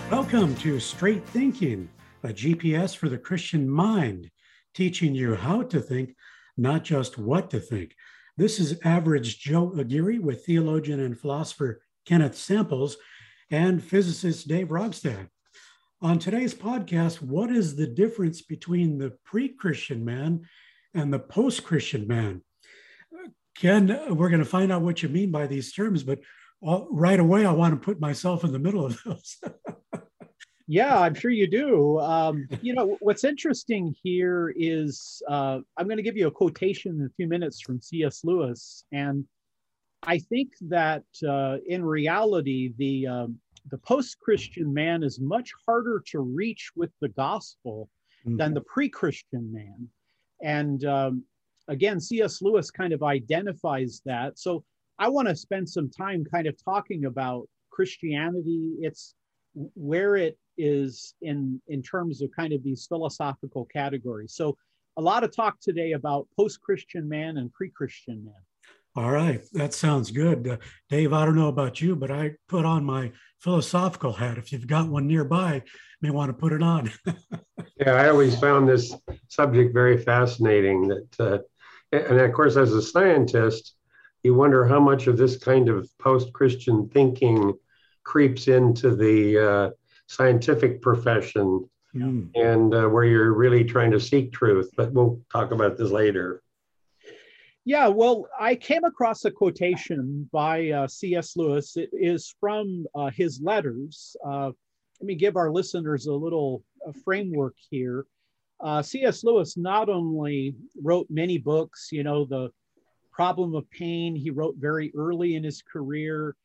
Welcome to Straight Thinking, a GPS for the Christian mind, teaching you how to think, not just what to think. This is Average Joe Aguirre with theologian and philosopher Kenneth Samples and physicist Dave Rogstad. On today's podcast, what is the difference between the pre-Christian man and the post-Christian man? Ken, we're going to find out what you mean by these terms, but right away, I want to put myself in the middle of those. Yeah, I'm sure you do. What's interesting here is I'm going to give you a quotation in a few minutes from C.S. Lewis. And I think that in reality, the post-Christian man is much harder to reach with the gospel than the pre-Christian man. And again, C.S. Lewis kind of identifies that. So I want to spend some time kind of talking about Christianity. It's where it is in terms of kind of these philosophical categories. So a lot of talk today about post-Christian man and pre-Christian man. All right, that sounds good. Dave, I don't know about you, but I put on my philosophical hat. If you've got one nearby, you may want to put it on. Yeah, I always found this subject very fascinating. And of course, as a scientist, you wonder how much of this kind of post-Christian thinking creeps into the scientific profession and where you're really trying to seek truth. But we'll talk about this later. Yeah, well, I came across a quotation by C.S. Lewis. It is from his letters. Let me give our listeners a little framework here. C.S. Lewis not only wrote many books, The Problem of Pain, he wrote very early in his career.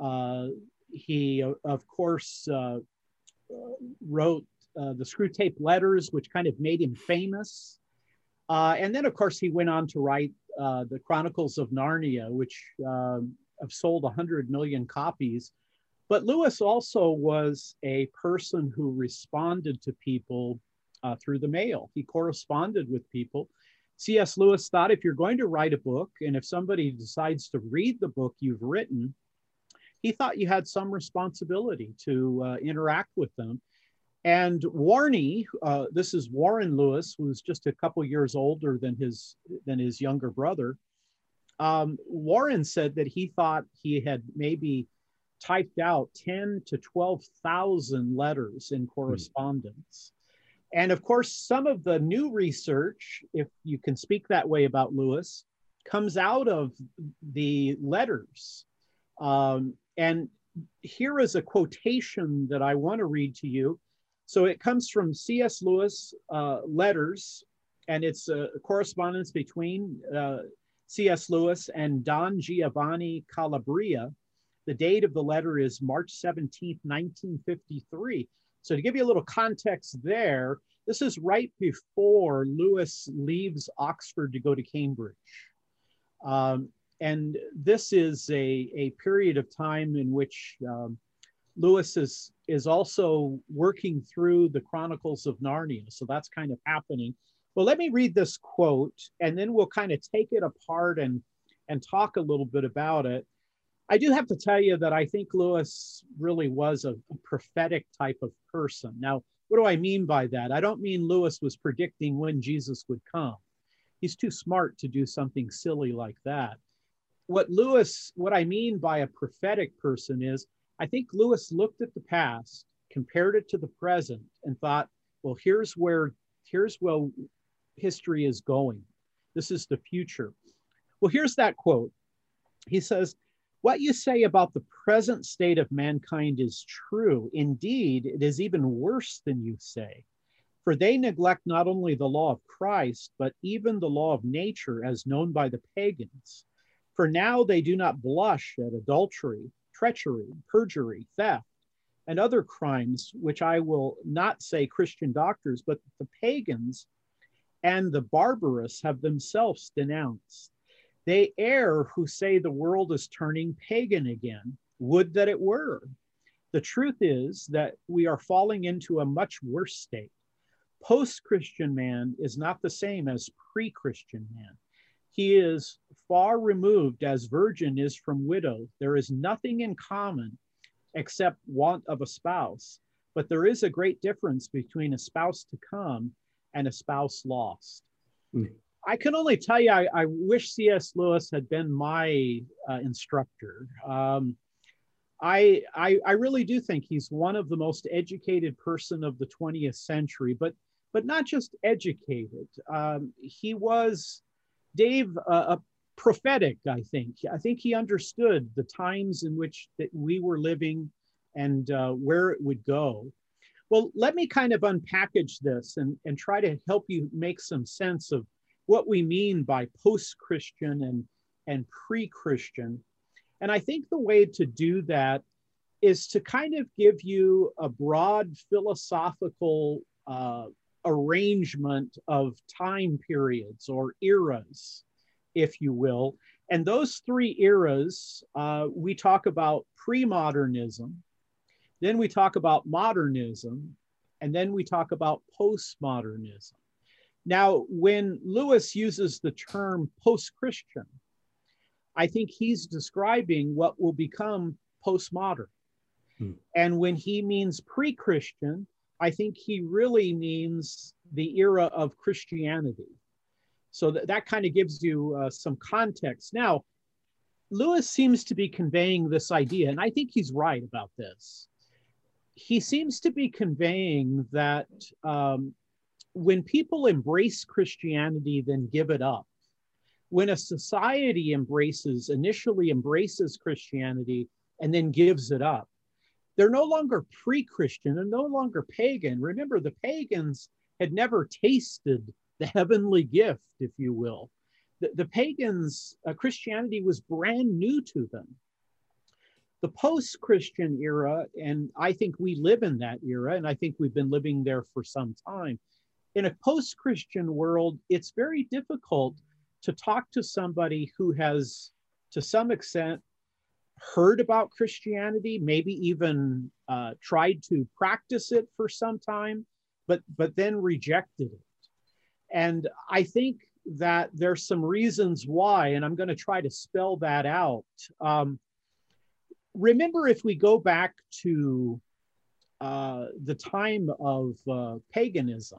He, of course, wrote the Screwtape Letters, which kind of made him famous. And then, of course, he went on to write the Chronicles of Narnia, which have sold 100 million copies. But Lewis also was a person who responded to people through the mail. He corresponded with people. C.S. Lewis thought if you're going to write a book, and if somebody decides to read the book you've written, he thought you had some responsibility to interact with them. And Warnie, this is Warren Lewis, who's just a couple years older than his younger brother. Warren said that he thought he had maybe typed out 10 to 12,000 letters in correspondence. And of course, some of the new research, if you can speak that way about Lewis, comes out of the letters. And here is a quotation that I want to read to you. So it comes from C.S. Lewis letters, and it's a correspondence between C.S. Lewis and Don Giovanni Calabria. The date of the letter is March 17th, 1953. So to give you a little context there, this is right before Lewis leaves Oxford to go to Cambridge. And this is a period of time in which Lewis is also working through the Chronicles of Narnia. So that's kind of happening. Well, let me read this quote, and then we'll kind of take it apart and talk a little bit about it. I do have to tell you that I think Lewis really was a prophetic type of person. Now, what do I mean by that? I don't mean Lewis was predicting when Jesus would come. He's too smart to do something silly like that. What I mean by a prophetic person is, I think Lewis looked at the past, compared it to the present, and thought, well, here's where history is going. This is the future. Well, here's that quote. He says, "What you say about the present state of mankind is true. Indeed, it is even worse than you say. For they neglect not only the law of Christ, but even the law of nature as known by the pagans. For now they do not blush at adultery, treachery, perjury, theft, and other crimes, which I will not say Christian doctors, but the pagans and the barbarous have themselves denounced. They err who say the world is turning pagan again. Would that it were. The truth is that we are falling into a much worse state. Post-Christian man is not the same as pre-Christian man. He is far removed as virgin is from widow. There is nothing in common except want of a spouse. but there is a great difference between a spouse to come and a spouse lost. Mm. I can only tell you, I wish C.S. Lewis had been my instructor. I really do think he's one of the most educated person of the 20th century, but not just educated. He was, Dave, a prophetic, I think. I think he understood the times in which that we were living and where it would go. Well, let me kind of unpackage this and try to help you make some sense of what we mean by post-Christian and pre-Christian. And I think the way to do that is to kind of give you a broad philosophical arrangement of time periods or eras, if you will. And those three eras, we talk about pre-modernism, then we talk about modernism, and then we talk about postmodernism. Now, when Lewis uses the term post-Christian, I think he's describing what will become postmodern. And when he means pre-Christian, I think he really means the era of Christianity. So that kind of gives you some context. Now, Lewis seems to be conveying this idea, and I think he's right about this. He seems to be conveying that when people embrace Christianity, then give it up. When a society initially embraces Christianity and then gives it up, they're no longer pre-Christian and no longer pagan. Remember, the pagans had never tasted the heavenly gift, if you will. The pagans, Christianity was brand new to them. The post-Christian era, and I think we live in that era, and I think we've been living there for some time. In a post-Christian world, it's very difficult to talk to somebody who has, to some extent, heard about Christianity, maybe even tried to practice it for some time, but then rejected it. And I think that there's some reasons why, and I'm going to try to spell that out. Remember, if we go back to the time of paganism,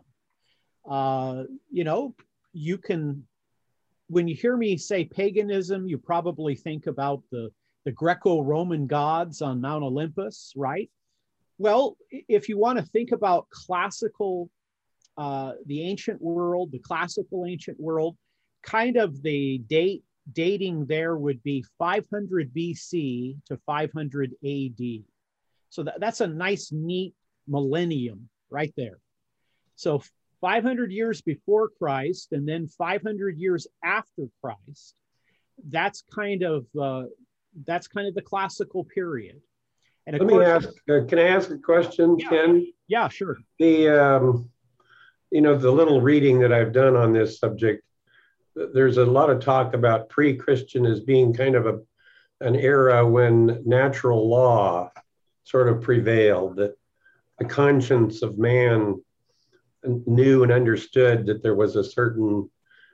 you can, when you hear me say paganism, you probably think about the Greco-Roman gods on Mount Olympus, right? Well, if you want to think about classical, the ancient world, the classical ancient world, kind of the dating there would be 500 BC to 500 AD. So that's a nice, neat millennium right there. So 500 years before Christ and then 500 years after Christ, that's kind of the classical period. And let me ask, can I ask a question, yeah, Ken? Yeah, sure. The little reading that I've done on this subject, there's a lot of talk about pre-Christian as being kind of an era when natural law sort of prevailed, that the conscience of man knew and understood that there was a certain,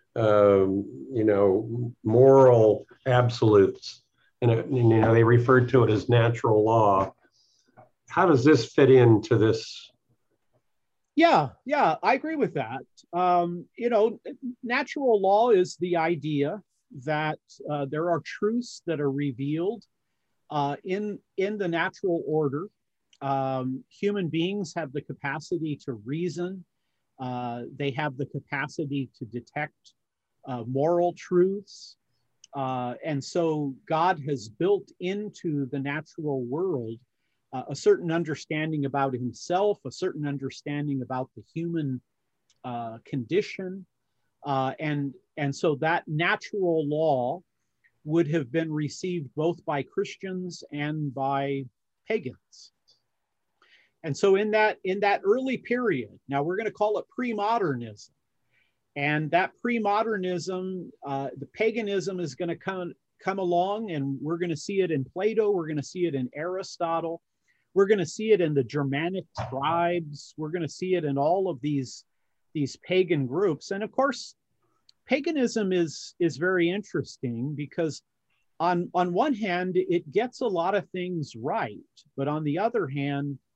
moral absolutes. And they referred to it as natural law. How does this fit into this? Yeah, I agree with that. Natural law is the idea that there are truths that are revealed in the natural order. Human beings have the capacity to reason. They have the capacity to detect moral truths. And so God has built into the natural world a certain understanding about himself, a certain understanding about the human condition. And so that natural law would have been received both by Christians and by pagans. And so in that early period, now we're going to call it pre-modernism. And that pre-modernism, the paganism is going to come along, and we're going to see it in Plato. We're going to see it in Aristotle. We're going to see it in the Germanic tribes. We're going to see it in all of these pagan groups. And of course, paganism is very interesting because on one hand, it gets a lot of things right. But on the other hand,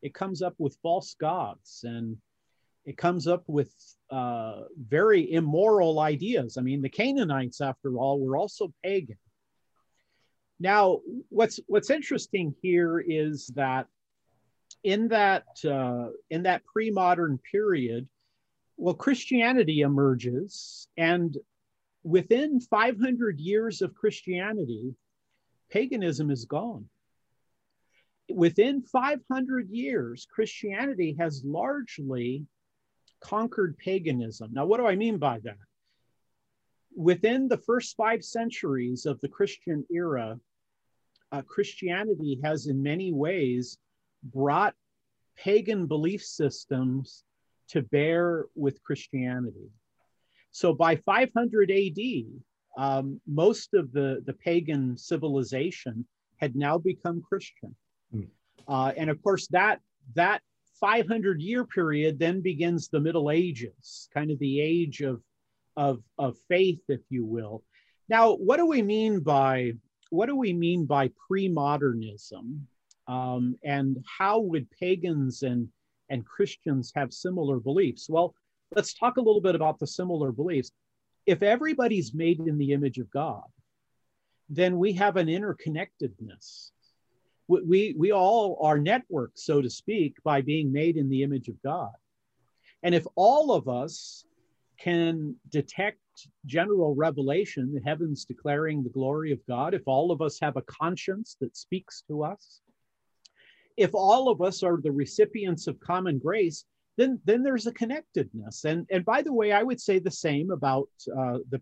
It comes up with false gods, and it comes up with very immoral ideas. I mean, the Canaanites, after all, were also pagan. Now, what's interesting here is that in that pre-modern period, well, Christianity emerges, and within 500 years of Christianity, paganism is gone. Within 500 years, Christianity has largely conquered paganism. Now, what do I mean by that? Within the first 5 centuries of the Christian era, Christianity has in many ways brought pagan belief systems to bear with Christianity. So by 500 AD, most of the pagan civilization had now become Christian. And of course, that 500-year period then begins the Middle Ages, kind of the age of faith, if you will. Now, what do we mean by pre-modernism? And how would pagans and Christians have similar beliefs? Well, let's talk a little bit about the similar beliefs. If everybody's made in the image of God, then we have an interconnectedness. We all are networked, so to speak, by being made in the image of God. And if all of us can detect general revelation, the heavens declaring the glory of God, if all of us have a conscience that speaks to us, if all of us are the recipients of common grace, then there's a connectedness. And by the way, I would say the same about the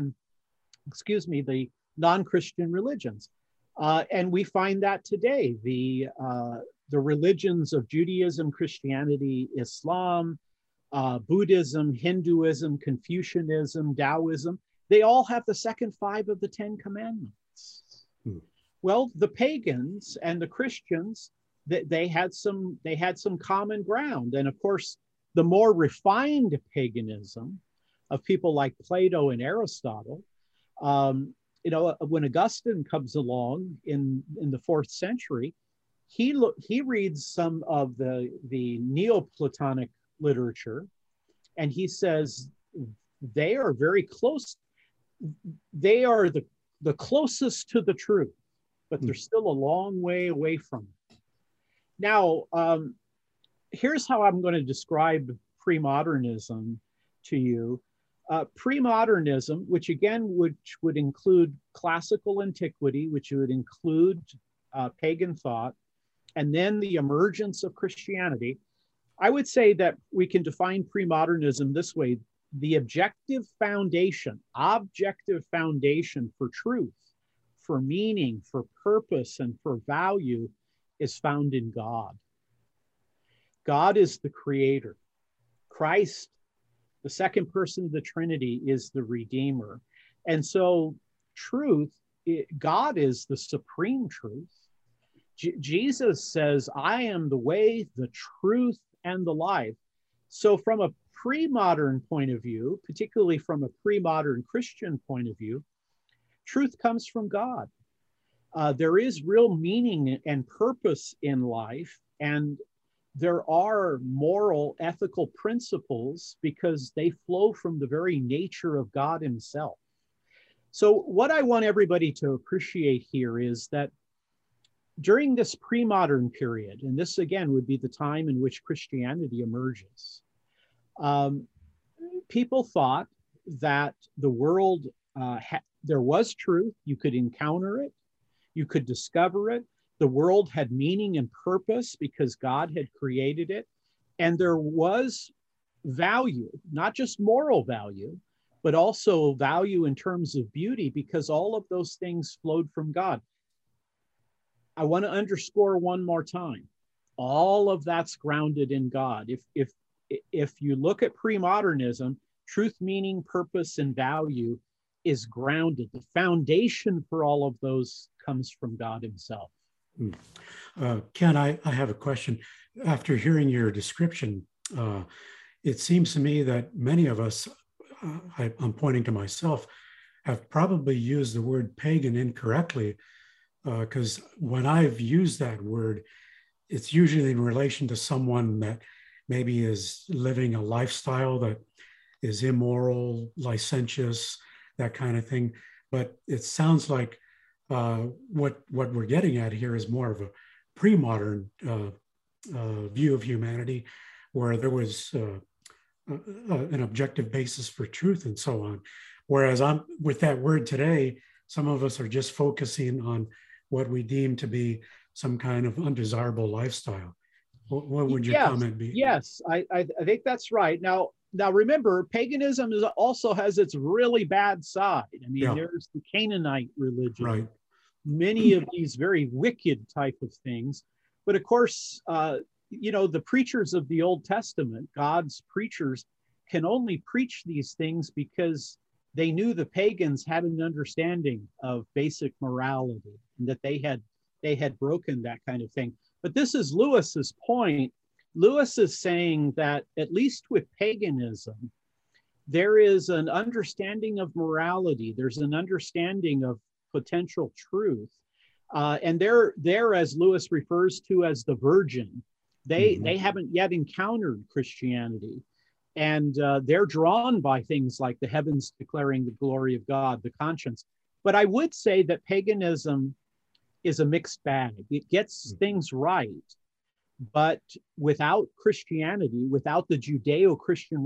non-Christian religions. And we find that today. The religions of Judaism, Christianity, Islam, Buddhism, Hinduism, Confucianism, Taoism, they all have the second 5 of the 10 commandments. Well, the pagans and the Christians, they had some common ground. And of course, the more refined paganism of people like Plato and Aristotle, when Augustine comes along in the 4th century, he reads some of the Neoplatonic literature, and he says they are very close. They are the closest to the truth, but they're still a long way away from it. Now, here's how I'm going to describe pre-modernism to you. Pre-modernism, which would include classical antiquity, which would include pagan thought, and then the emergence of Christianity. I would say that we can define pre-modernism this way: the objective foundation for truth, for meaning, for purpose, and for value is found in God. God is the creator. Christ, the second person of the Trinity, is the Redeemer. And so God is the supreme truth. Jesus says, I am the way, the truth, and the life. So from a pre-modern point of view, particularly from a pre-modern Christian point of view, truth comes from God. There is real meaning and purpose in life, and there are moral, ethical principles because they flow from the very nature of God himself. So what I want everybody to appreciate here is that during this pre-modern period, and this again would be the time in which Christianity emerges, people thought that the world, there was truth, you could encounter it, you could discover it. The world had meaning and purpose because God had created it. And there was value, not just moral value, but also value in terms of beauty, because all of those things flowed from God. I want to underscore one more time. All of that's grounded in God. If you look at pre-modernism, truth, meaning, purpose, and value is grounded. The foundation for all of those comes from God himself. Ken, I have a question. After hearing your description, it seems to me that many of us, I'm pointing to myself, have probably used the word pagan incorrectly, because when I've used that word, it's usually in relation to someone that maybe is living a lifestyle that is immoral, licentious, that kind of thing. But it sounds like what we're getting at here is more of a pre-modern view of humanity, where there was an objective basis for truth and so on. Whereas I'm with that word today, some of us are just focusing on what we deem to be some kind of undesirable lifestyle. What would your comment be? Yes, I think that's right. Now remember, paganism also has its really bad side. I mean, there's the Canaanite religion, right? Many of these very wicked type of things. But of course, the preachers of the Old Testament, God's preachers, can only preach these things because they knew the pagans had an understanding of basic morality and that they had broken that kind of thing. But this is Lewis's point. Lewis is saying that at least with paganism, there is an understanding of morality. There's an understanding of potential truth. And they're, as Lewis refers to as the virgin, they haven't yet encountered Christianity. And they're drawn by things like the heavens declaring the glory of God, the conscience. But I would say that paganism is a mixed bag. It gets things right, but without Christianity, without the Judeo-Christian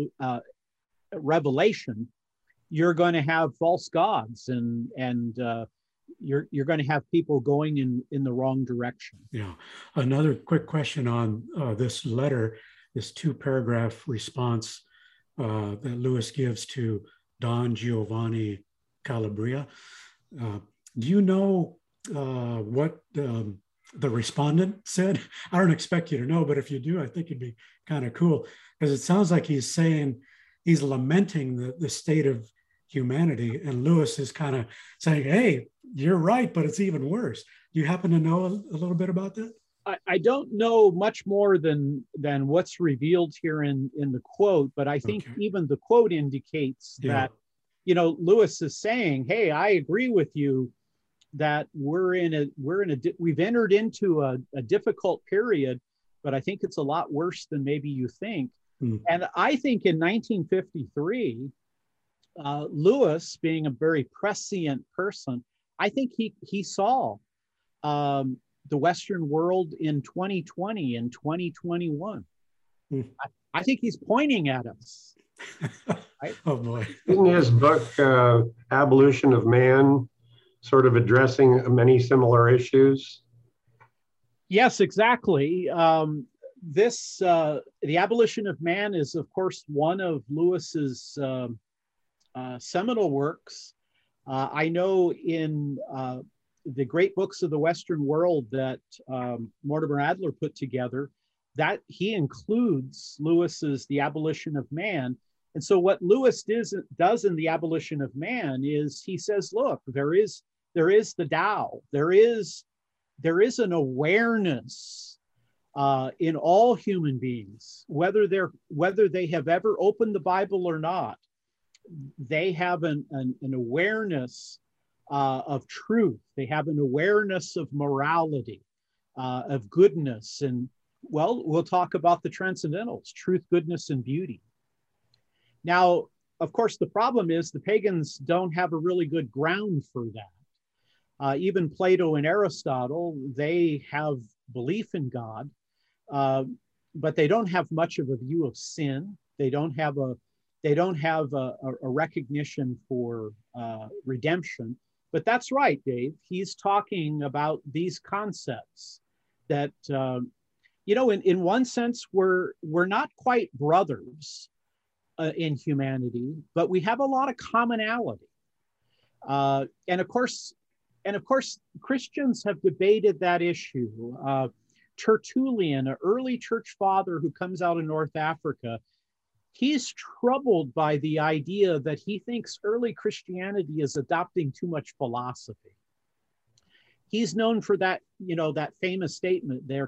revelation, you're going to have false gods, and you're going to have people going in the wrong direction. Yeah. Another quick question on this letter, this 2-paragraph response that Lewis gives to Don Giovanni Calabria. Do you know what the respondent said? I don't expect you to know, but if you do, I think it'd be kind of cool, because it sounds like he's lamenting the state of humanity, and Lewis is kind of saying, hey, you're right, but it's even worse. Do you happen to know a little bit about that? I don't know much more than what's revealed here in the quote, but I think even the quote indicates that, Lewis is saying, hey, I agree with you that we've entered into a difficult period, but I think it's a lot worse than maybe you think. And I think in 1953, Lewis, being a very prescient person, I think he saw the Western world in 2020 and 2021. I think he's pointing at us. Right? Oh boy. Isn't his book, Abolition of Man, sort of addressing many similar issues? Yes, exactly. The Abolition of Man is, of course, one of Lewis's seminal works. I know in the great books of the Western world that Mortimer Adler put together, that he includes Lewis's The Abolition of Man. And so what Lewis does in The Abolition of Man is he says, look, there is the Tao. There is an awareness in all human beings, whether they have ever opened the Bible or not. They have an awareness of truth. They have an awareness of morality, of goodness. And well, we'll talk about the transcendentals, truth, goodness, and beauty. Now, of course, the problem is the pagans don't have a really good ground for that. Even Plato and Aristotle, they have belief in God, but they don't have much of a view of sin. They don't have a recognition for redemption. But that's right, Dave. He's talking about these concepts that, in one sense, we're not quite brothers in humanity, but we have a lot of commonality. And of course, Christians have debated that issue. Tertullian, an early church father who comes out of North Africa, he's troubled by the idea that he thinks early Christianity is adopting too much philosophy. He's known for that, that famous statement, there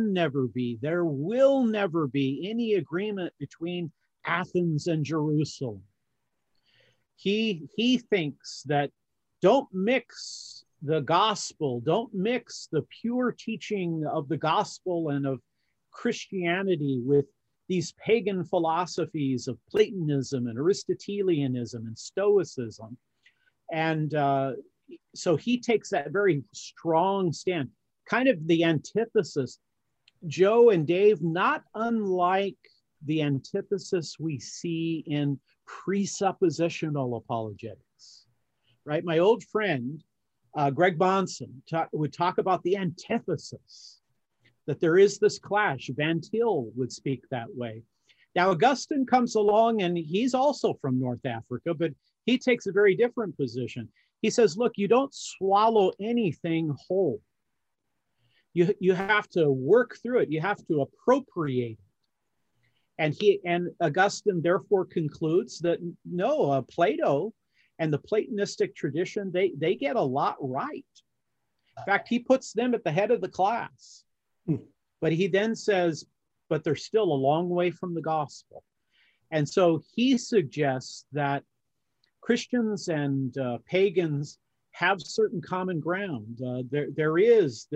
will never be any agreement between Athens and Jerusalem. He thinks that don't mix the gospel. Don't mix the pure teaching of the gospel and of Christianity with these pagan philosophies of Platonism and Aristotelianism and Stoicism. And so he takes that very strong stand, kind of the antithesis. Joe and Dave, not unlike the antithesis we see in presuppositional apologetics, right? My old friend, Greg Bahnsen, would talk about the antithesis, that there is this clash. Van Til would speak that way. Now, Augustine comes along, and he's also from North Africa, but he takes a very different position. He says, look, you don't swallow anything whole. You have to work through it. You have to appropriate it. And Augustine therefore concludes that no, Plato and the Platonistic tradition, they get a lot right. In fact, he puts them at the head of the class. But he then says, but they're still a long way from the gospel. And so he suggests that Christians and pagans have certain common ground. There is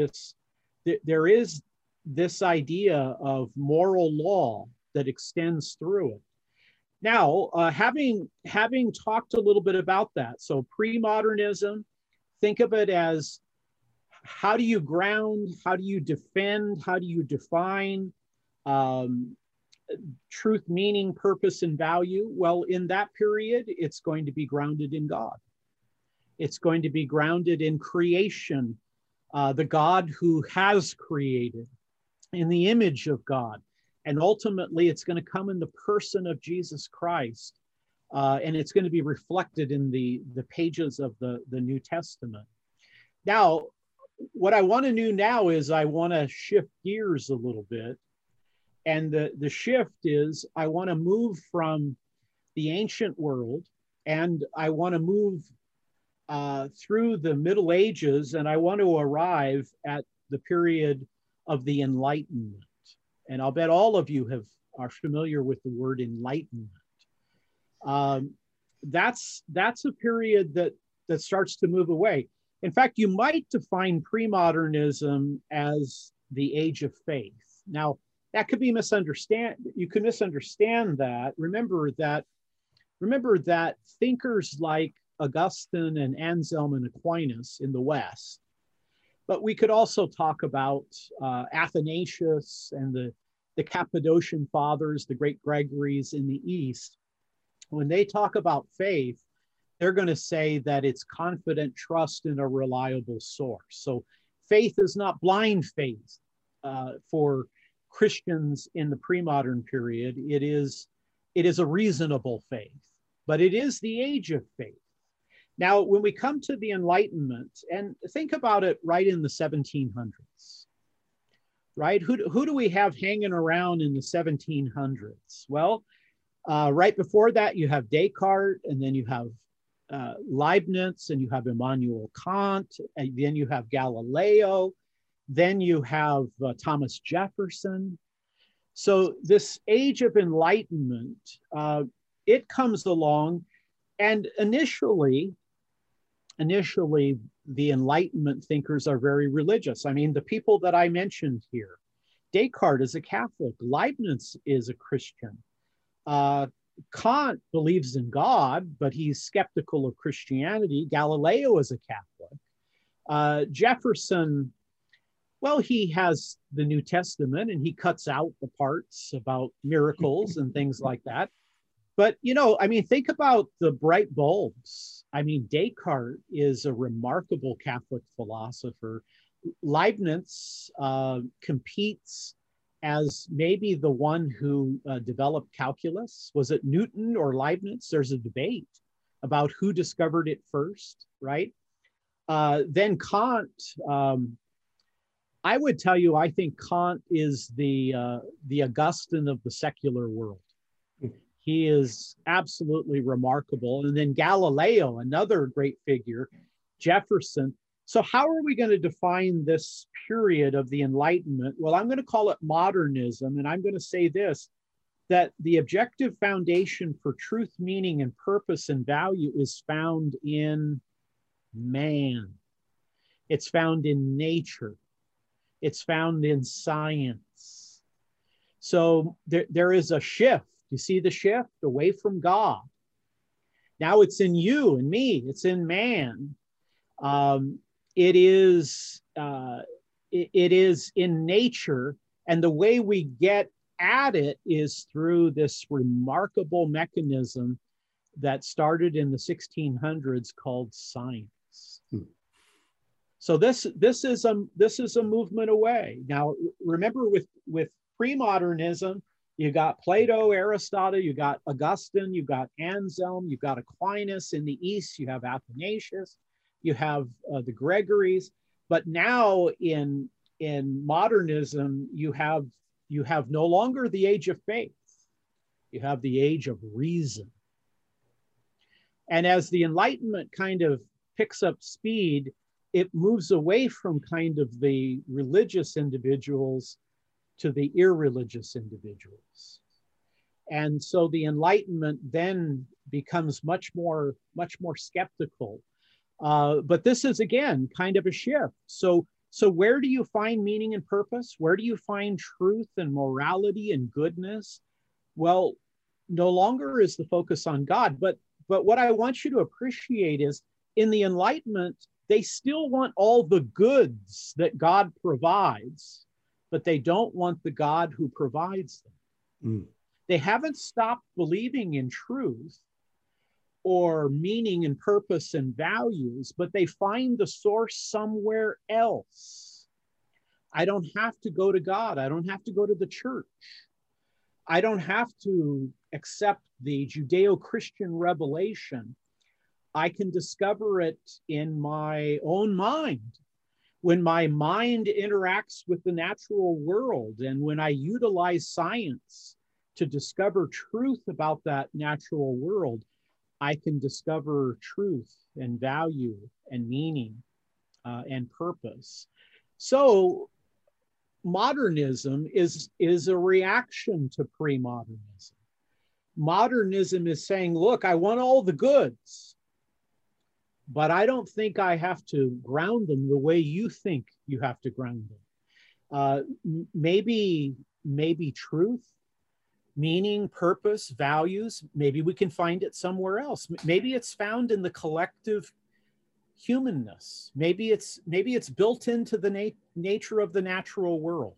this idea of moral law that extends through it. Now, having talked a little bit about that, so pre-modernism, think of it as how do you ground, how do you defend, how do you define truth, meaning, purpose, and value? Well, in that period, it's going to be grounded in God. It's going to be grounded in creation, the God who has created in the image of God. And ultimately, it's going to come in the person of Jesus Christ. And it's going to be reflected in the pages of the New Testament. Now, what I want to do now is I want to shift gears a little bit. And the shift is I want to move from the ancient world, and I want to move through the Middle Ages, and I want to arrive at the period of the Enlightenment. And I'll bet all of you are familiar with the word enlightenment. That's a period that starts to move away. In fact, you might define pre-modernism as the age of faith. Now, that could be you could misunderstand that. Remember that thinkers like Augustine and Anselm and Aquinas in the West, but we could also talk about Athanasius and the Cappadocian Fathers, the great Gregories in the East. When they talk about faith, they're going to say that it's confident trust in a reliable source. So faith is not blind faith for Christians in the pre-modern period. It is a reasonable faith, but it is the age of faith. Now, when we come to the Enlightenment, and think about it right in the 1700s, right? Who do we have hanging around in the 1700s? Well, right before that, you have Descartes, and then you have Leibniz, and you have Immanuel Kant, and then you have Galileo, then you have Thomas Jefferson. So this age of enlightenment, it comes along, and initially, the Enlightenment thinkers are very religious. I mean, the people that I mentioned here, Descartes is a Catholic, Leibniz is a Christian. Kant believes in God, but he's skeptical of Christianity. Galileo is a Catholic. Jefferson, well, he has the New Testament and he cuts out the parts about miracles and things like that. But, think about the bright bulbs. I mean, Descartes is a remarkable Catholic philosopher. Leibniz competes as maybe the one who developed calculus. Was it Newton or Leibniz? There's a debate about who discovered it first, right? Then Kant, I would tell you, I think Kant is the Augustine of the secular world. He is absolutely remarkable. And then Galileo, another great figure, Jefferson. So how are we going to define this period of the Enlightenment? Well, I'm going to call it modernism. And I'm going to say this, that the objective foundation for truth, meaning, and purpose and value is found in man. It's found in nature. It's found in science. So there is a shift. You see the shift away from God. Now it's in you and me. It's in man. It is in nature, and the way we get at it is through this remarkable mechanism that started in the 1600s called science. So this is a movement away. Now remember, with pre-modernism, you got Plato, Aristotle, you got Augustine, you got Anselm, you got Aquinas. In the East, you have Athanasius, you have the Gregories. But now in modernism, you have no longer the age of faith. You have the age of reason. And as the Enlightenment kind of picks up speed, it moves away from kind of the religious individuals to the irreligious individuals. And so the Enlightenment then becomes much more skeptical. But this is, again, kind of a shift. So where do you find meaning and purpose? Where do you find truth and morality and goodness? Well, no longer is the focus on God. But what I want you to appreciate is, in the Enlightenment, they still want all the goods that God provides, but they don't want the God who provides them. They haven't stopped believing in truth or meaning and purpose and values, but they find the source somewhere else. I don't have to go to God. I don't have to go to the church. I don't have to accept the Judeo-Christian revelation. I can discover it in my own mind. When my mind interacts with the natural world, and when I utilize science to discover truth about that natural world, I can discover truth and value and meaning and purpose. So modernism is a reaction to pre-modernism. Modernism is saying, look, I want all the goods, but I don't think I have to ground them the way you think you have to ground them. Maybe truth, meaning, purpose, values, maybe we can find it somewhere else. Maybe it's found in the collective humanness. Maybe it's built into the nature of the natural world.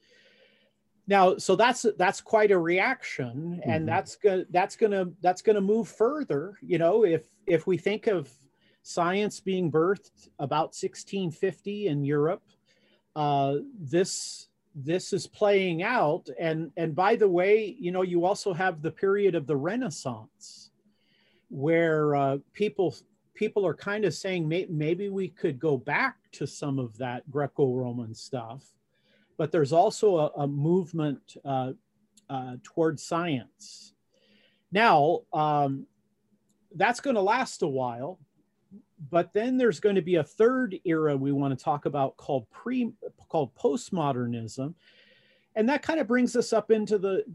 Now, so that's quite a reaction, and that's gonna move further. You know, if we think of science being birthed about 1650 in Europe, this is playing out. And by the way, you know, you also have the period of the Renaissance, where people are kind of saying maybe we could go back to some of that Greco-Roman stuff. But there's also a movement towards science. Now, that's going to last a while, but then there's going to be a third era we want to talk about called postmodernism, and that kind of brings us up into the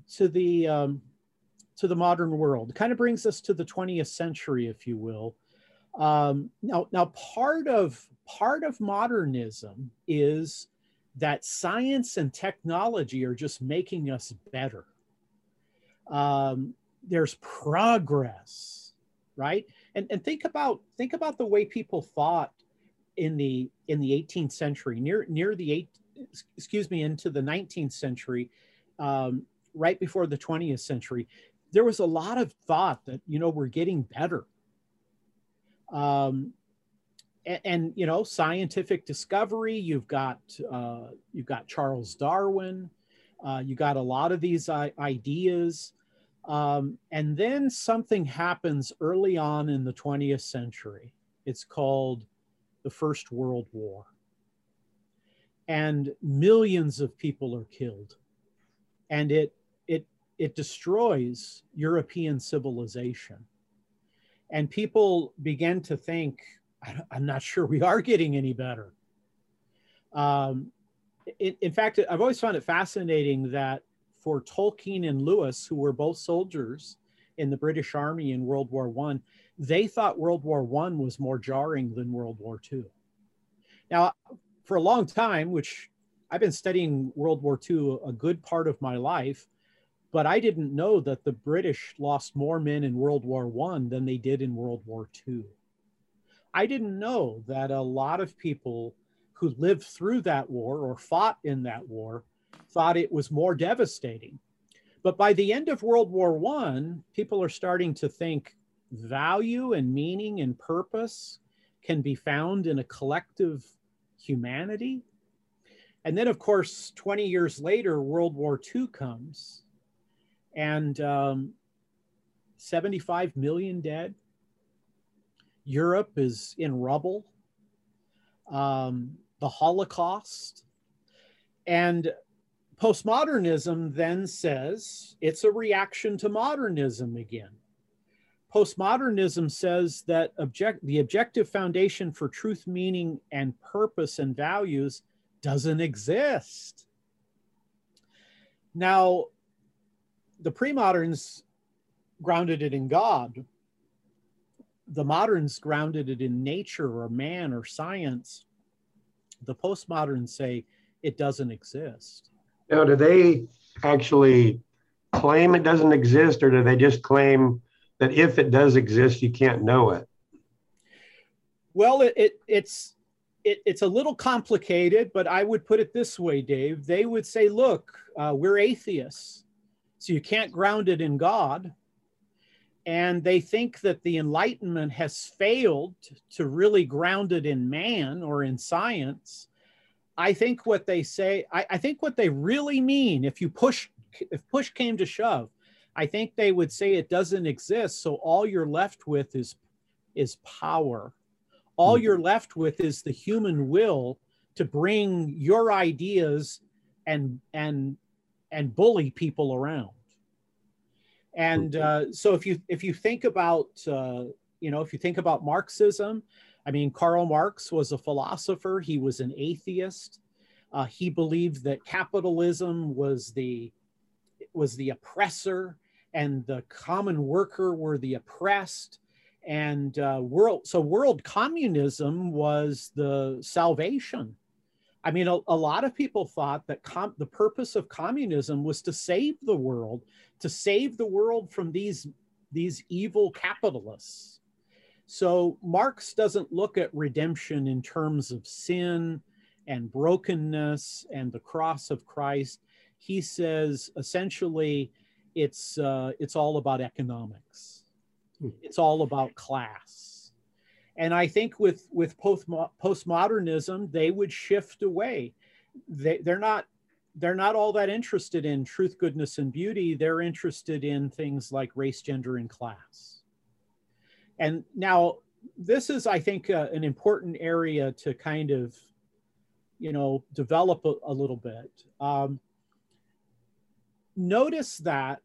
modern world. It kind of brings us to the 20th century, if you will. Now, part of modernism is that science and technology are just making us better. There's progress, right? And think about the way people thought in the 18th century, into the 19th century, right before the 20th century. There was a lot of thought that, you know, we're getting better. And you know, scientific discovery, you've got Charles Darwin, you got a lot of these ideas, and then something happens early on in the 20th century. It's called the First World War, and millions of people are killed, and it destroys European civilization, and people begin to think, I'm not sure we are getting any better. In fact, I've always found it fascinating that for Tolkien and Lewis, who were both soldiers in the British Army in World War I, they thought World War I was more jarring than World War II. Now, for a long time, which I've been studying World War II a good part of my life, but I didn't know that the British lost more men in World War I than they did in World War II. I didn't know that a lot of people who lived through that war or fought in that war thought it was more devastating. But by the end of World War I, people are starting to think value and meaning and purpose can be found in a collective humanity. And then, of course, 20 years later, World War II comes, and 75 million dead. Europe is in rubble. The Holocaust. And postmodernism then says it's a reaction to modernism again. Postmodernism says that the objective foundation for truth, meaning, and purpose and values doesn't exist. Now, the pre-moderns grounded it in God. The moderns grounded it in nature or man or science. The postmoderns say it doesn't exist. Now, do they actually claim it doesn't exist, or do they just claim that if it does exist, you can't know it? Well, it's a little complicated, but I would put it this way, Dave. They would say, look, we're atheists, so you can't ground it in God. And they think that the Enlightenment has failed to really ground it in man or in science. I think what they say, I think what they really mean, if push came to shove, I think they would say it doesn't exist. So all you're left with is power. All you're left with is the human will to bring your ideas and bully people around. And so if you think about if you think about Marxism, I mean, Karl Marx was a philosopher. He was an atheist. He believed that capitalism was the oppressor, and the common worker were the oppressed. And world communism was the salvation. I mean, a lot of people thought that the purpose of communism was to save the world from these evil capitalists. So Marx doesn't look at redemption in terms of sin and brokenness and the cross of Christ. He says essentially it's all about economics. It's all about class. And I think with postmodernism, they would shift away. They're not all that interested in truth, goodness, and beauty. They're interested in things like race, gender, and class. And now this is, I think, an important area to kind of, develop a little bit. Notice that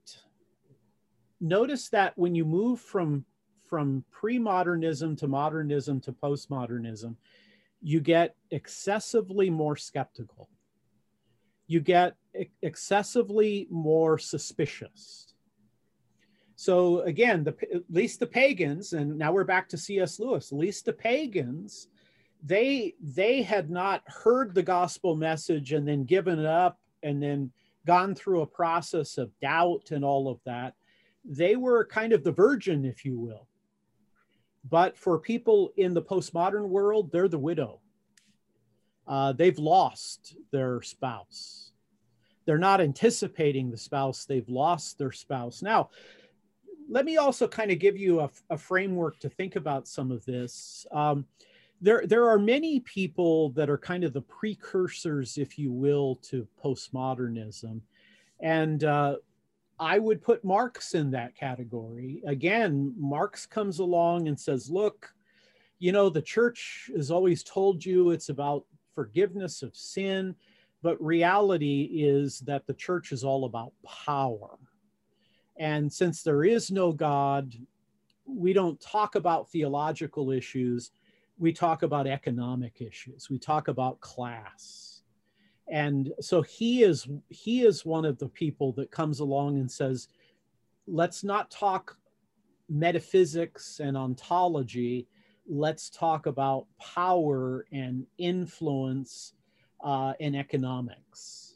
when you move from pre-modernism to modernism to postmodernism, you get excessively more skeptical. You get excessively more suspicious. So again, at least the pagans, and now we're back to C.S. Lewis, at least the pagans, they had not heard the gospel message and then given it up and then gone through a process of doubt and all of that. They were kind of the virgin, if you will. But for people in the postmodern world, they're the widow. They've lost their spouse. They're not anticipating the spouse. They've lost their spouse. Now, let me also kind of give you a framework to think about some of this. There are many people that are kind of the precursors, if you will, to postmodernism. And I would put Marx in that category. Again, Marx comes along and says, look, the church has always told you it's about forgiveness of sin, but reality is that the church is all about power. And since there is no God, we don't talk about theological issues. We talk about economic issues. We talk about class. And so he is one of the people that comes along and says, let's not talk metaphysics and ontology. let's talk about power and influence in economics.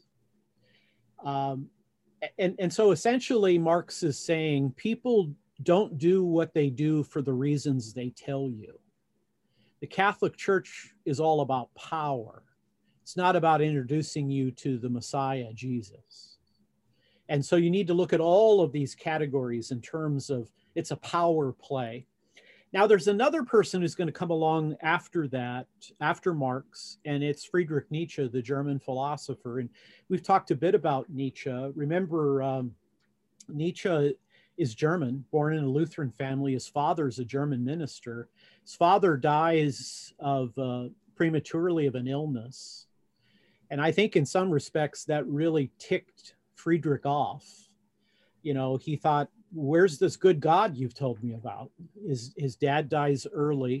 And so essentially Marx is saying people don't do what they do for the reasons they tell you. The Catholic Church is all about power. It's not about introducing you to the Messiah, Jesus. And so you need to look at all of these categories in terms of it's a power play. Now there's another person who's going to come along after that, after Marx, and it's Friedrich Nietzsche, the German philosopher. And we've talked a bit about Nietzsche. Remember, Nietzsche is German, born in a Lutheran family. His father's a German minister. His father dies of prematurely of an illness. And I think in some respects that really ticked Friedrich off. You know, he thought, where's this good God you've told me about? His dad dies early.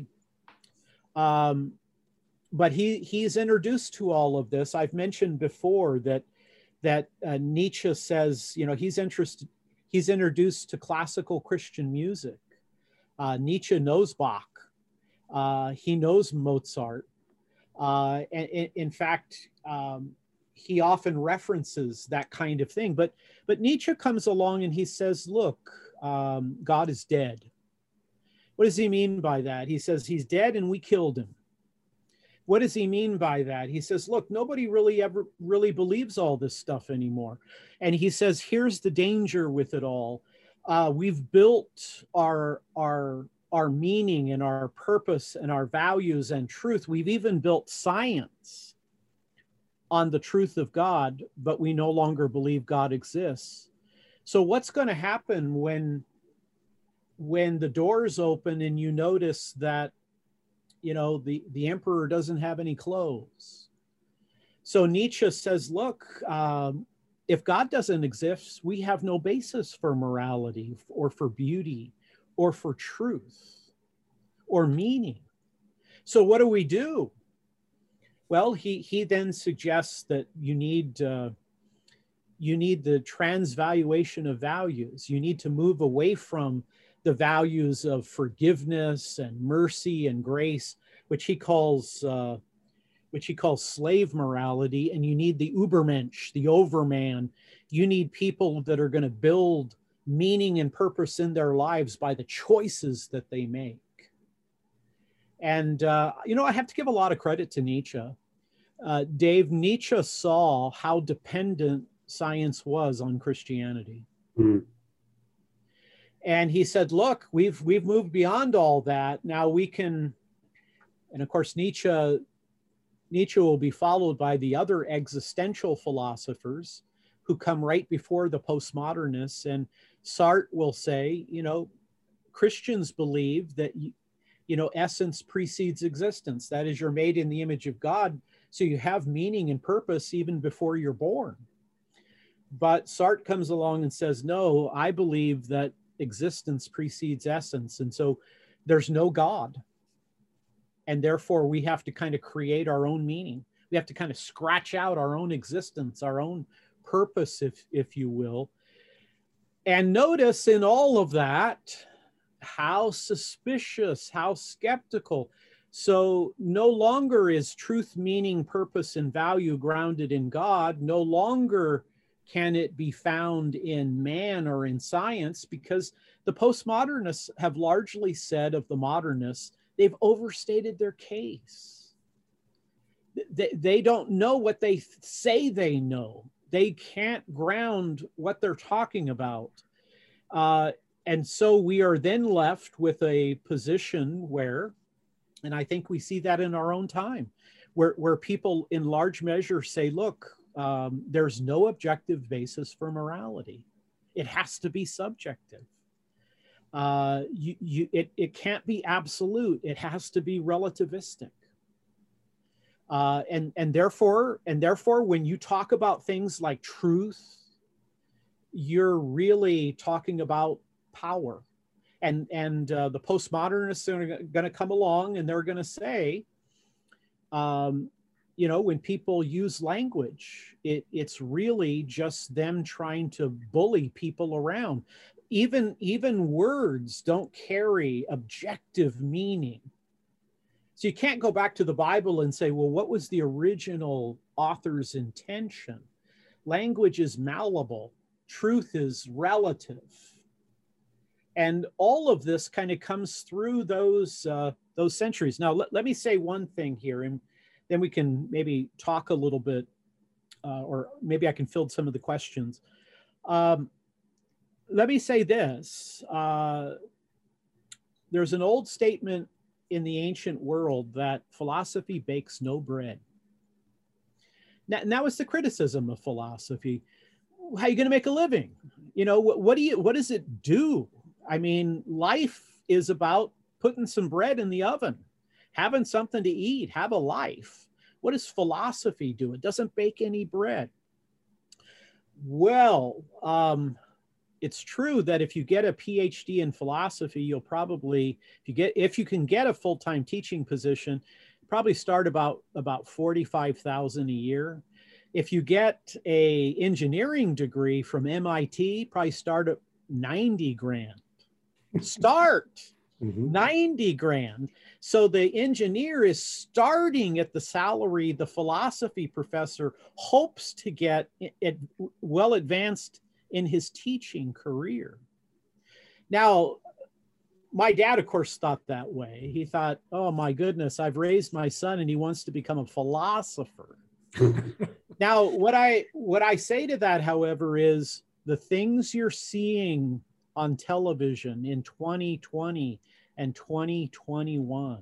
But he's introduced to all of this. I've mentioned before that Nietzsche says, you know, he's introduced to classical Christian music. Nietzsche knows Bach. He knows Mozart. And in fact, he often references that kind of thing. But Nietzsche comes along and he says, look, God is dead. What does he mean by that? He says he's dead and we killed him. What does he mean by that? He says, look, nobody ever really believes all this stuff anymore. And he says, here's the danger with it all. We've built our meaning and our purpose and our values and truth. We've even built science on the truth of God, but we no longer believe God exists. So what's going to happen when the doors open and you notice that, you know, the emperor doesn't have any clothes? So Nietzsche says, look, if God doesn't exist, we have no basis for morality or for beauty or for truth or meaning. So what do? Well, he then suggests that you need the transvaluation of values. You need to move away from the values of forgiveness and mercy and grace, which he calls slave morality, and you need the Übermensch, the overman. You need people that are going to build meaning and purpose in their lives by the choices that they make. And, you know, I have to give a lot of credit to Nietzsche. Dave, Nietzsche saw how dependent science was on Christianity. Mm. And he said, look, we've moved beyond all that. Now we can, and of course, Nietzsche will be followed by the other existential philosophers who come right before the postmodernists. And Sartre will say, you know, Christians believe that, you know, essence precedes existence. That is, you're made in the image of God, so you have meaning and purpose even before you're born. But Sartre comes along and says, no, I believe that existence precedes essence. And so there's no God. And therefore we have to kind of create our own meaning. We have to kind of scratch out our own existence, our own purpose, if you will. And notice in all of that, how suspicious, how skeptical. So no longer is truth, meaning, purpose, and value grounded in God. No longer can it be found in man or in science, because the postmodernists have largely said of the modernists, they've overstated their case. They don't know what they say they know. They can't ground what they're talking about. And so we are then left with a position where, and I think we see that in our own time, where people in large measure say, look, there's no objective basis for morality. It has to be subjective. It can't be absolute. It has to be relativistic. And therefore, when you talk about things like truth, you're really talking about power. And the postmodernists are going to come along and they're going to say, you know, when people use language, it's really just them trying to bully people around. Even words don't carry objective meaning. So you can't go back to the Bible and say, well, what was the original author's intention? Language is malleable. Truth is relative. And all of this kind of comes through those centuries. Now, let me say one thing here, and then we can maybe talk a little bit, or maybe I can field some of the questions. Let me say this. There's an old statement in the ancient world that philosophy bakes no bread. Now it's the criticism of philosophy. How are you going to make a living? You know, what does it do? I mean, life is about putting some bread in the oven, having something to eat, have a life. What does philosophy do? It doesn't bake any bread. Well, it's true that if you get a PhD in philosophy, you'll probably, if you can get a full-time teaching position, probably start about $45,000 a year. If you get a engineering degree from MIT, probably start at 90 grand. Start. 90 grand. So the engineer is starting at the salary the philosophy professor hopes to get well advanced in his teaching career. Now, my dad, of course, thought that way. He thought, oh my goodness, I've raised my son and he wants to become a philosopher. Now, what I say to that, however, is the things you're seeing on television in 2020 and 2021,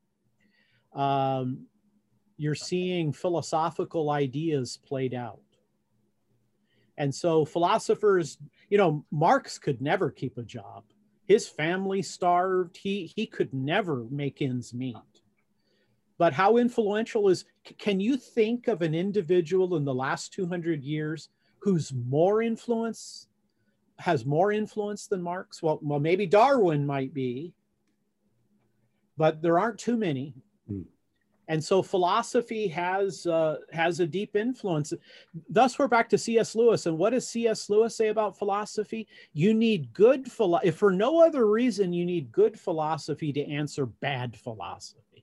you're seeing philosophical ideas played out. And so philosophers, you know, Marx could never keep a job. His family starved. He could never make ends meet. But how influential can you think of an individual in the last 200 years who's has more influence than Marx? Well, maybe Darwin might be, but there aren't too many. And so philosophy has a deep influence. Thus, we're back to C.S. Lewis. And what does C.S. Lewis say about philosophy? You need good philosophy. If for no other reason, you need good philosophy to answer bad philosophy.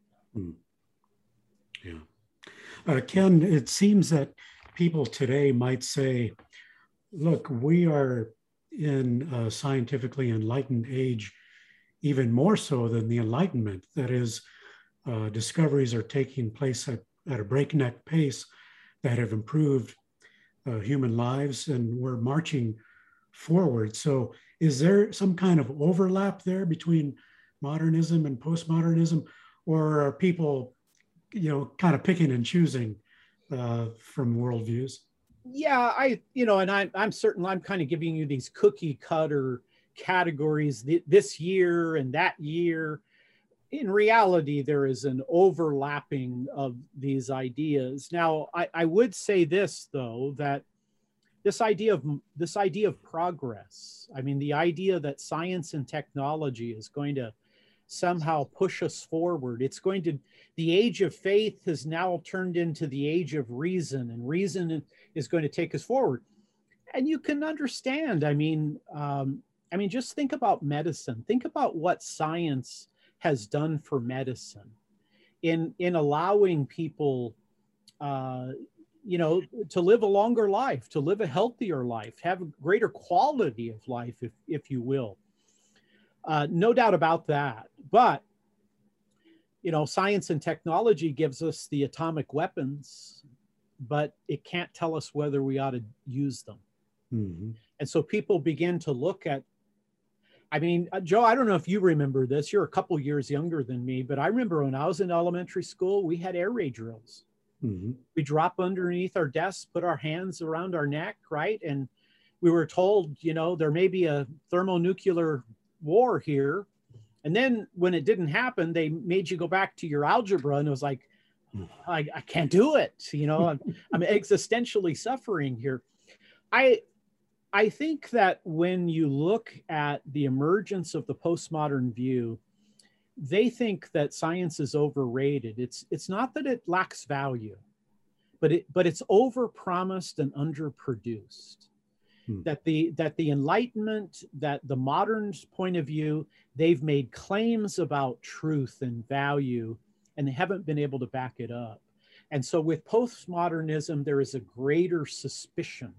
Yeah. Ken, it seems that people today might say, look, we are in a scientifically enlightened age, even more so than the Enlightenment. That is, discoveries are taking place at a breakneck pace that have improved human lives, and we're marching forward. So is there some kind of overlap there between modernism and postmodernism, or are people, you know, kind of picking and choosing from worldviews? Yeah, I'm kind of giving you these cookie cutter categories this year and that year. In reality, there is an overlapping of these ideas. Now, I would say this, though, that this idea of progress, I mean, the idea that science and technology is going to somehow push us forward. The age of faith has now turned into the age of reason, and reason is going to take us forward. And you can understand, I mean, just think about medicine. Think about what science has done for medicine in allowing people, to live a longer life, to live a healthier life, have a greater quality of life, if you will. No doubt about that. But, you know, science and technology gives us the atomic weapons, but it can't tell us whether we ought to use them. Mm-hmm. And so people begin to look at, I mean, Joe, I don't know if you remember this. You're a couple years younger than me, but I remember when I was in elementary school, we had air raid drills. Mm-hmm. We drop underneath our desks, put our hands around our neck, right? And we were told, you know, there may be a thermonuclear war here. And then when it didn't happen, they made you go back to your algebra, and it was like, I can't do it. You know, I'm existentially suffering here. I think that when you look at the emergence of the postmodern view, they think that science is overrated. It's not that it lacks value, but it's overpromised and underproduced. That the Enlightenment, that the modern point of view, they've made claims about truth and value, and they haven't been able to back it up. And so with postmodernism, there is a greater suspicion.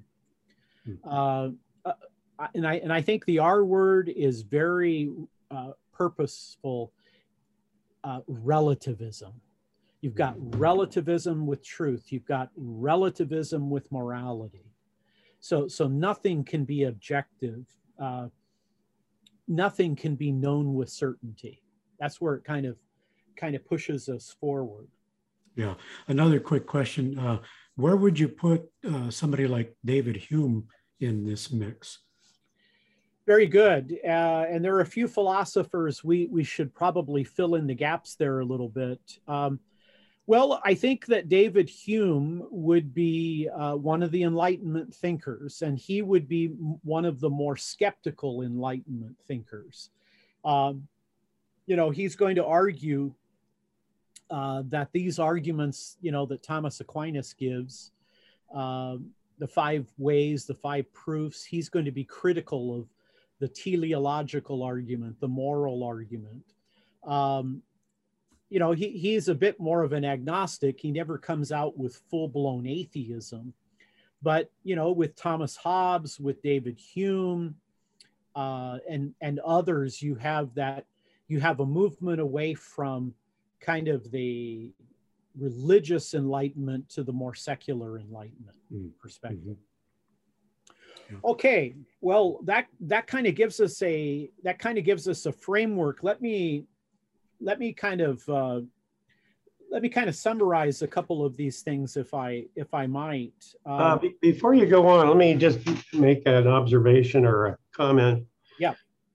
And I think the R word is very purposeful. Relativism. You've got relativism with truth. You've got relativism with morality. So nothing can be objective. Nothing can be known with certainty. That's where it kind of pushes us forward. Yeah. Another quick question. Where would you put somebody like David Hume in this mix? Very good. And there are a few philosophers we should probably fill in the gaps there a little bit. Well, I think that David Hume would be one of the Enlightenment thinkers, and he would be one of the more skeptical Enlightenment thinkers. He's going to argue that these arguments, that Thomas Aquinas gives, the 5 ways, the 5 proofs, he's going to be critical of the teleological argument, the moral argument. He's a bit more of an agnostic. He never comes out with full-blown atheism. But, with Thomas Hobbes, with David Hume, and others, you have a movement away from kind of the religious enlightenment to the more secular enlightenment perspective. Okay, well, that kind of gives us a framework. Let me kind of summarize a couple of these things, if I might. Before you go on, let me just make an observation or a comment. Yeah.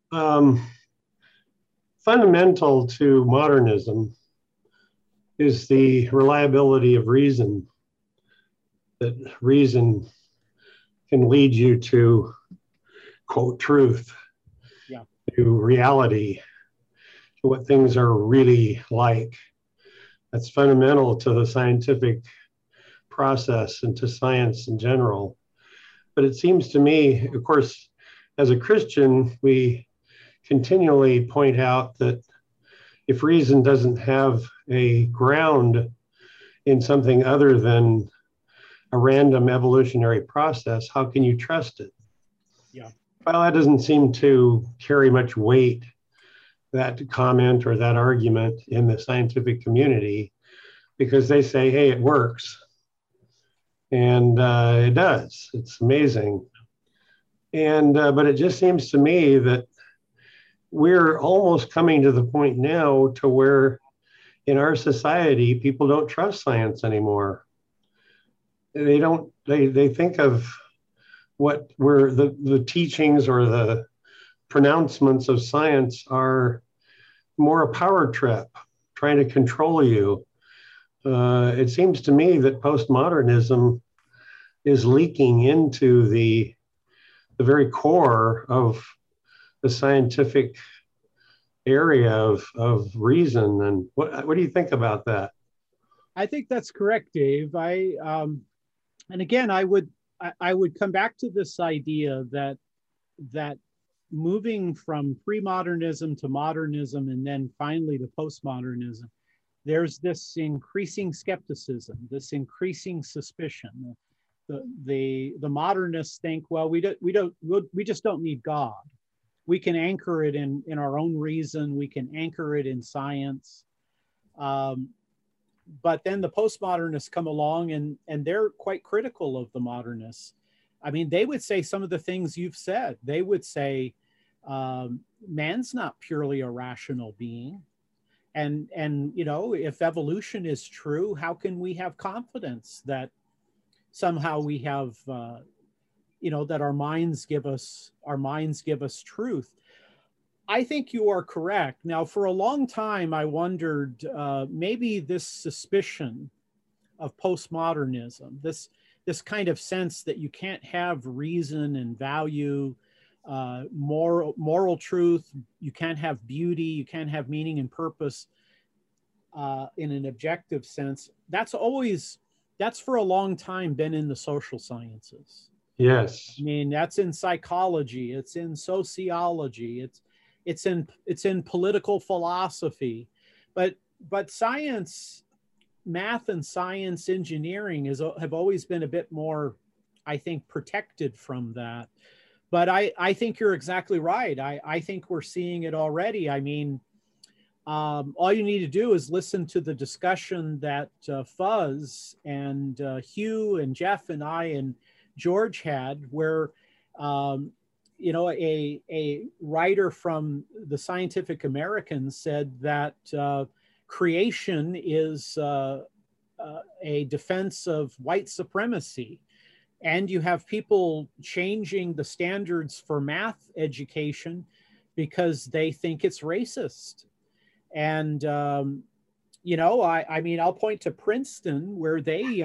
Fundamental to modernism is the reliability of reason. That reason can lead you to, quote, truth, to reality, to what things are really like. That's fundamental to the scientific process and to science in general. But it seems to me, of course, as a Christian, we continually point out that if reason doesn't have a ground in something other than a random evolutionary process, how can you trust it? Yeah. Well, that doesn't seem to carry much weight, that comment or that argument in the scientific community, because they say, hey, it works. And it does. It's amazing. And but it just seems to me that we're almost coming to the point now to where in our society, people don't trust science anymore. They think of what were the teachings or the pronouncements of science are more a power trip, trying to control you. It seems to me that postmodernism is leaking into the very core of the scientific area of reason. And what do you think about that? I think that's correct, Dave. And again, I would come back to this idea that moving from pre-modernism to modernism and then finally to postmodernism, there's this increasing skepticism, this increasing suspicion. The modernists think, well, we just don't need God. We can anchor it in our own reason. We can anchor it in science. But then the postmodernists come along and they're quite critical of the modernists. I mean, they would say some of the things you've said. They would say, man's not purely a rational being. And if evolution is true, how can we have confidence that somehow we have, that our minds give us truth? I think you are correct. Now, for a long time, I wondered maybe this suspicion of postmodernism, this kind of sense that you can't have reason and value, moral truth, you can't have beauty, you can't have meaning and purpose in an objective sense. That's for a long time been in the social sciences. Yes. I mean, that's in psychology, it's in sociology, it's in political philosophy. But but science, math and science engineering have always been a bit more, I think, protected from that. But I think you're exactly right. I think we're seeing it already. I mean, all you need to do is listen to the discussion that Fuzz and Hugh and Jeff and I and George had, where a writer from the Scientific American said that creation is a defense of white supremacy. And you have people changing the standards for math education because they think it's racist. And, I mean, I'll point to Princeton, where they,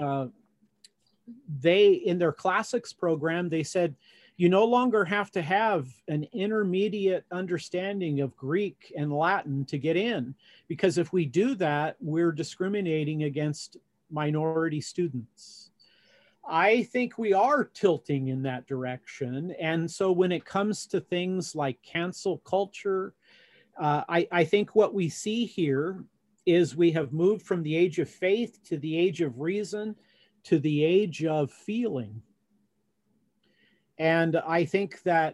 in their classics program, they said, you no longer have to have an intermediate understanding of Greek and Latin to get in, because if we do that, we're discriminating against minority students. I think we are tilting in that direction. And so when it comes to things like cancel culture, I think what we see here is we have moved from the age of faith to the age of reason to the age of feeling. And I think that,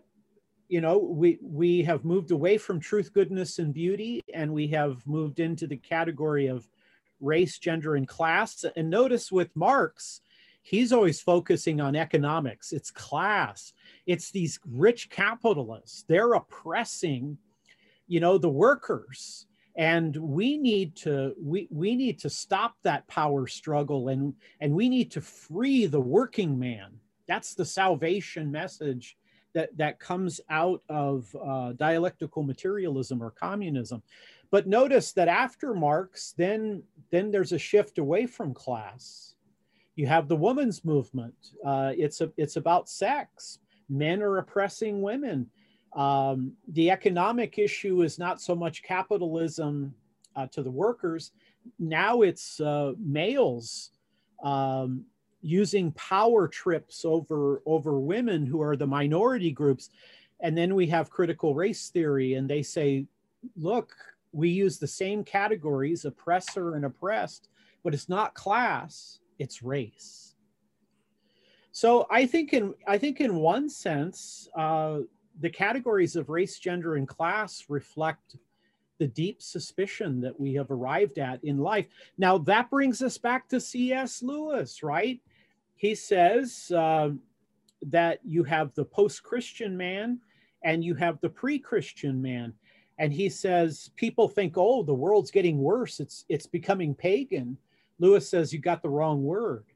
we have moved away from truth, goodness, and beauty, and we have moved into the category of race, gender, and class. And notice with Marx, he's always focusing on economics. It's class. It's these rich capitalists. They're oppressing, the workers. And we need to stop that power struggle, and we need to free the working man. That's the salvation message that comes out of dialectical materialism or communism. But notice that after Marx, then there's a shift away from class. You have the women's movement. It's about sex. Men are oppressing women. The economic issue is not so much capitalism to the workers. Now it's males using power trips over women who are the minority groups. And then we have critical race theory, and they say, look, we use the same categories, oppressor and oppressed, but it's not class, it's race. So I think in one sense, the categories of race, gender, and class reflect the deep suspicion that we have arrived at in life. Now that brings us back to C.S. Lewis, right? He says that you have the post-Christian man and you have the pre-Christian man. And he says, people think, oh, the world's getting worse. It's becoming pagan. Lewis says, you got the wrong word.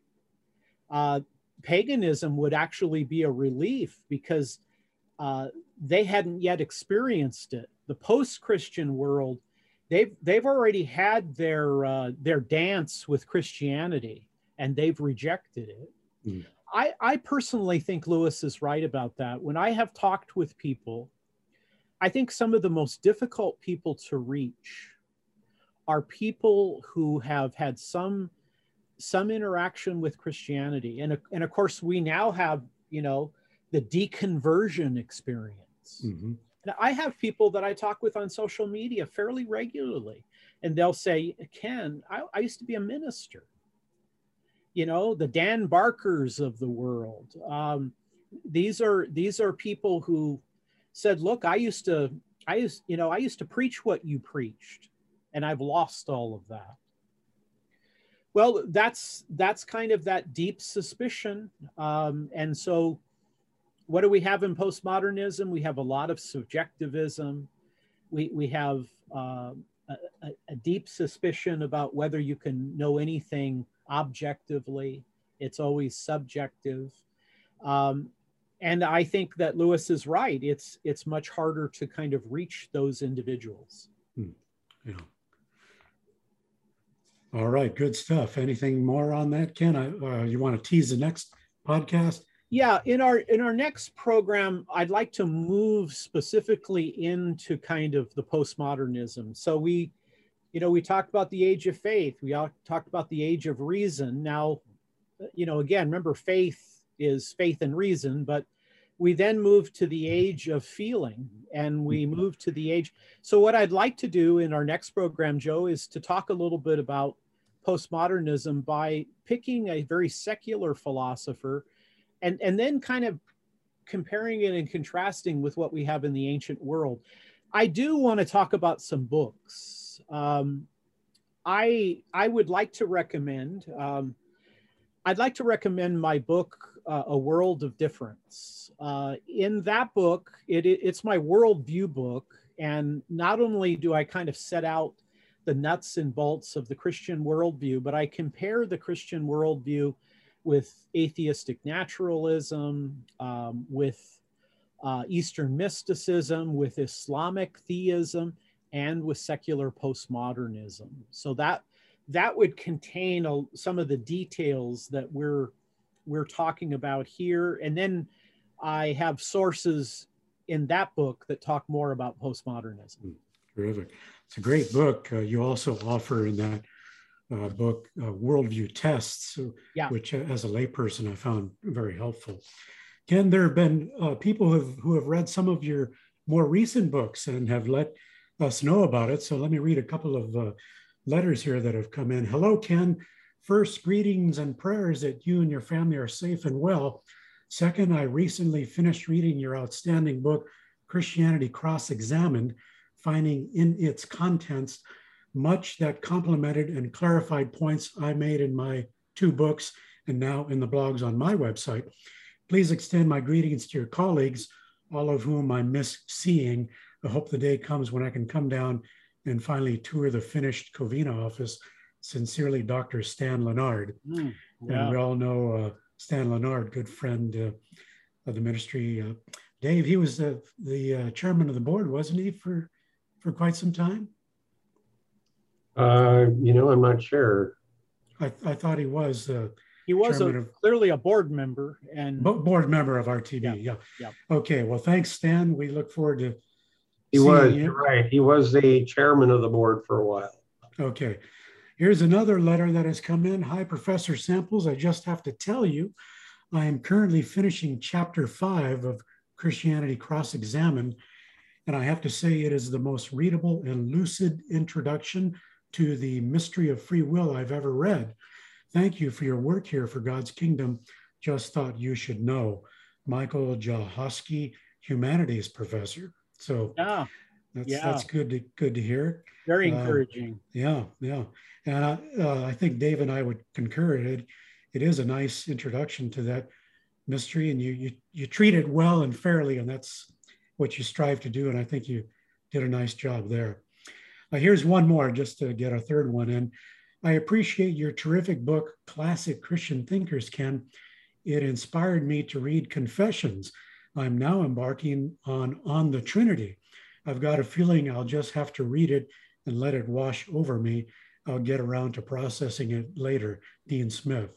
Paganism would actually be a relief because they hadn't yet experienced it. The post-Christian world, they've already had their dance with Christianity, and they've rejected it. Mm. I personally think Lewis is right about that. When I have talked with people, I think some of the most difficult people to reach are people who have had some interaction with Christianity. And of course, we now have, the deconversion experience. Mm-hmm. And I have people that I talk with on social media fairly regularly, and they'll say, Ken, I used to be a minister. The Dan Barkers of the world. These are people who said, look, I used to preach what you preached, and I've lost all of that. Well, that's kind of that deep suspicion. And so what do we have in postmodernism? We have a lot of subjectivism. We have a deep suspicion about whether you can know anything objectively. It's always subjective. And I think that Lewis is right. It's much harder to kind of reach those individuals. Yeah. All right, good stuff. Anything more on that, Ken? You want to tease the next podcast? Yeah, in our next program, I'd like to move specifically into kind of the postmodernism. So we talked about the age of faith. We talked about the age of reason. Now, again, remember, faith is faith and reason, but We then moved to the age of feeling, and we moved to the age. So what I'd like to do in our next program, Joe, is to talk a little bit about postmodernism by picking a very secular philosopher and then kind of comparing it and contrasting with what we have in the ancient world. I do want to talk about some books. I would like to recommend, I'd like to recommend my book, A World of Difference. In that book, it's my worldview book. And not only do I kind of set out the nuts and bolts of the Christian worldview, but I compare the Christian worldview with atheistic naturalism, with Eastern mysticism, with Islamic theism, and with secular postmodernism. So that would contain some of the details that we're talking about here. And then I have sources in that book that talk more about postmodernism. Terrific. It's a great book. You also offer in that book worldview tests, which as a layperson I found very helpful. Ken, there have been people who have read some of your more recent books and have let us know about it. So let me read a couple of letters here that have come in. Hello, Ken. First, greetings and prayers that you and your family are safe and well. Second, I recently finished reading your outstanding book, Christianity Cross-Examined, finding in its contents much that complemented and clarified points I made in my 2 books and now in the blogs on my website. Please extend my greetings to your colleagues, all of whom I miss seeing. I hope the day comes when I can come down and finally tour the finished Covina office. Sincerely, Dr. Stan Leonard. And we all know Stan Leonard, good friend of the ministry. Dave, he was the chairman of the board, wasn't he, for quite some time? I'm not sure. I thought he was. He was clearly a board member and board member of RTB. Yeah. Okay. Well, thanks, Stan. We look forward to. You're right. He was the chairman of the board for a while. Okay. Here's another letter that has come in. Hi, Professor Samples. I just have to tell you, I am currently finishing chapter 5 of Christianity Cross-Examined, and I have to say it is the most readable and lucid introduction to the mystery of free will I've ever read. Thank you for your work here for God's Kingdom. Just thought you should know. Michael Jahoski, humanities professor. So that's good to hear. Very encouraging. Yeah. And I think Dave and I would concur. It is a nice introduction to that mystery, and you treat it well and fairly, and that's what you strive to do. And I think you did a nice job there. Here's one more, just to get a third one in. I appreciate your terrific book, Classic Christian Thinkers, Ken. It inspired me to read Confessions. I'm now embarking on the Trinity. I've got a feeling I'll just have to read it and let it wash over me. I'll get around to processing it later. Dean Smith.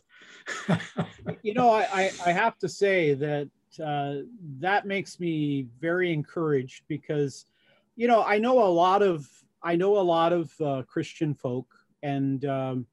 I have to say that that makes me very encouraged because, I know a lot of Christian folk, and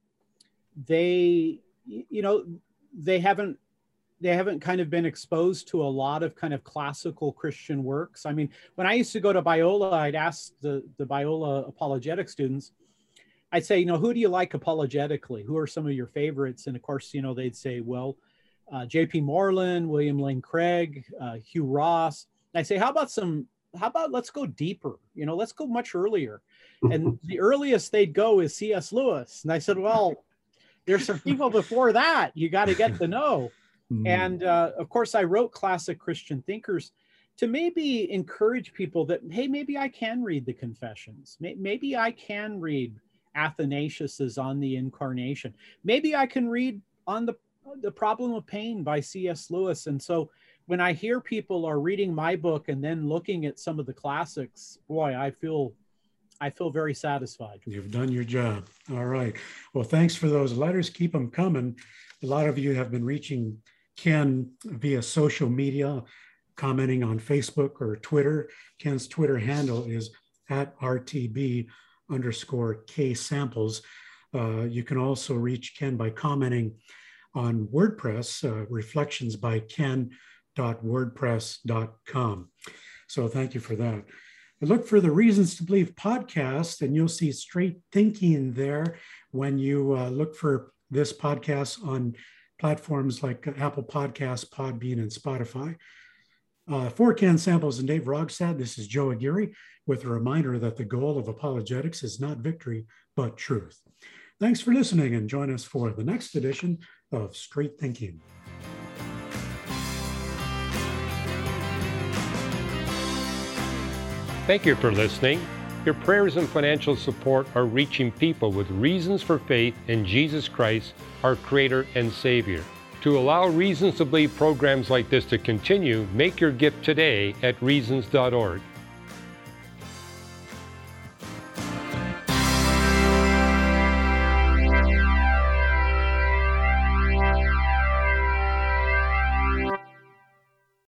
they haven't kind of been exposed to a lot of kind of classical Christian works. I mean, when I used to go to Biola, I'd ask the Biola apologetic students, I'd say, who do you like apologetically? Who are some of your favorites? And of course, they'd say, well, J.P. Moreland, William Lane Craig, Hugh Ross. And I'd say, how about let's go deeper? Let's go much earlier. And the earliest they'd go is C.S. Lewis. And I said, well, there's some people before that you got to get to know. And of course, I wrote Classic Christian Thinkers to maybe encourage people that, hey, maybe I can read the Confessions. Maybe I can read Athanasius's On the Incarnation. Maybe I can read on the Problem of Pain by C.S. Lewis. And so when I hear people are reading my book and then looking at some of the classics, boy, I feel very satisfied. You've done your job. All right. Well, thanks for those letters. Keep them coming. A lot of you have been reaching Ken via social media, commenting on Facebook or Twitter. Ken's Twitter handle is @RTB_K-Samples. You can also reach Ken by commenting on WordPress, reflectionsbyken.com. www.straightthinking.wordpress.com. So thank you for that. Look for the Reasons to Believe podcast, and you'll see Straight Thinking there when you look for this podcast on platforms like Apple Podcasts, Podbean, and Spotify. For Ken Samples and Dave Rogstad, this is Joe Aguirre with a reminder that the goal of apologetics is not victory, but truth. Thanks for listening, and join us for the next edition of Straight Thinking. Thank you for listening. Your prayers and financial support are reaching people with reasons for faith in Jesus Christ, our Creator and Savior. To allow Reasons to Believe programs like this to continue, make your gift today at reasons.org.